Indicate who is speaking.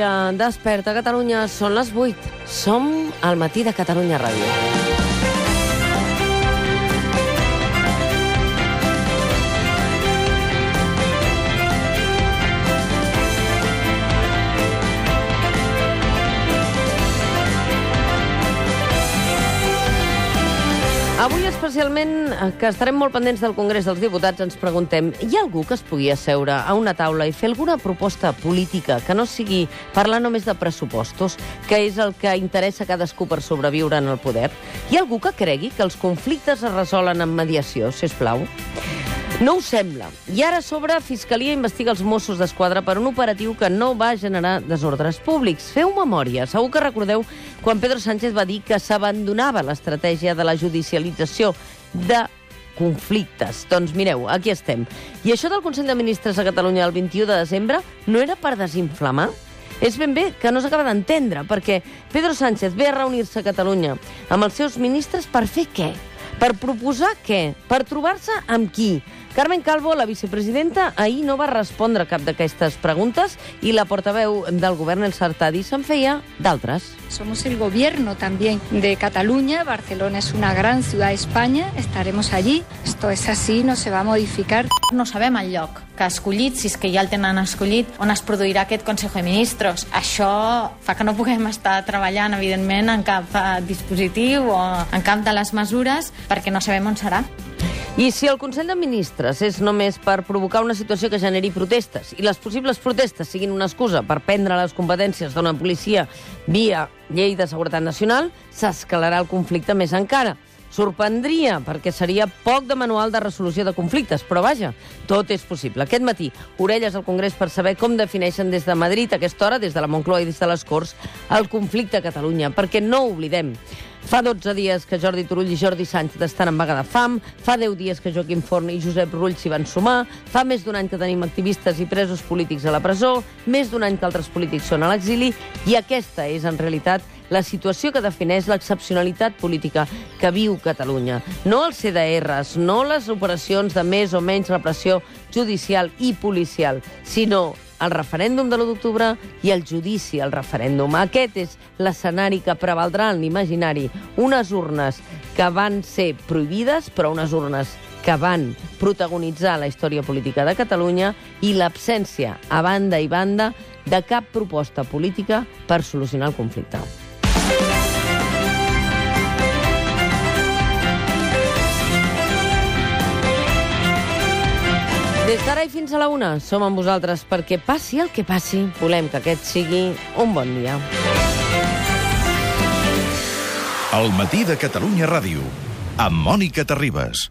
Speaker 1: dia, desperta Catalunya, són les 8. Som al matí de Catalunya Ràdio. Avui especialment, que estarem molt pendents del Congrés dels Diputats, ens preguntem, hi ha algú que es pugui asseure a una taula i fer alguna proposta política que no sigui parlar només de pressupostos, que és el que interessa a cadascú per sobreviure en el poder? Hi ha algú que cregui que els conflictes es resolen amb mediació, sisplau? No ho sembla. I ara a sobre, Fiscalia investiga els Mossos d'Esquadra per un operatiu que no va generar desordres públics. Feu memòria. Segur que recordeu quan Pedro Sánchez va dir que s'abandonava l'estratègia de la judicialització de conflictes. Doncs mireu, aquí estem. I això del Consell de Ministres a Catalunya el 21 de desembre no era per desinflamar? És ben bé que no s'acaba d'entendre, perquè Pedro Sánchez ve a reunir-se a Catalunya amb els seus ministres per fer què? Per proposar què? Per trobar-se amb qui? Carmen Calvo, la vicepresidenta, ahir no va respondre cap d'aquestes preguntes i la portaveu del govern, Elsa Artadi, se'n feia d'altres.
Speaker 2: Somos el gobierno también de Cataluña. Barcelona es una gran ciudad de España. Estaremos allí. Esto es así, no se va a modificar.
Speaker 3: No sabem el lloc que ha escollit, si és que ja el tenen escollit, on es produirà aquest Consejo de Ministros. Això fa que no puguem estar treballant, evidentment, en cap dispositiu o en cap de les mesures, perquè no sabem on serà.
Speaker 1: I si el Consell de Ministres és només per provocar una situació que generi protestes i les possibles protestes siguin una excusa per prendre les competències d'una policia via llei de seguretat nacional, s'escalarà el conflicte més encara. Sorprendria, perquè seria poc de manual de resolució de conflictes, però vaja, tot és possible. Aquest matí, orelles al Congrés per saber com defineixen des de Madrid a aquesta hora, des de la Moncloa i des de les Corts, el conflicte a Catalunya, perquè no ho oblidem. Fa 12 dies que Jordi Turull i Jordi Sánchez estan en vaga de fam, fa 10 dies que Joaquim Forn i Josep Rull s'hi van sumar, fa més d'un any que tenim activistes i presos polítics a la presó, més d'un any que altres polítics són a l'exili, i aquesta és, en realitat, la situació que defineix l'excepcionalitat política que viu Catalunya. No els CDRs, no les operacions de més o menys repressió judicial i policial, sinó el referèndum de l'1 d'octubre i el judici al referèndum. Aquest és l'escenari que prevaldrà en l'imaginari. Unes urnes que van ser prohibides, però unes urnes que van protagonitzar la història política de Catalunya i l'absència, a banda i banda, de cap proposta política per solucionar el conflicte. Des d'ara i fins a la 1 som amb vosaltres perquè passi el que passi, volem que aquest sigui un bon dia.
Speaker 4: El matí de Catalunya Ràdio, amb Mònica Terribas.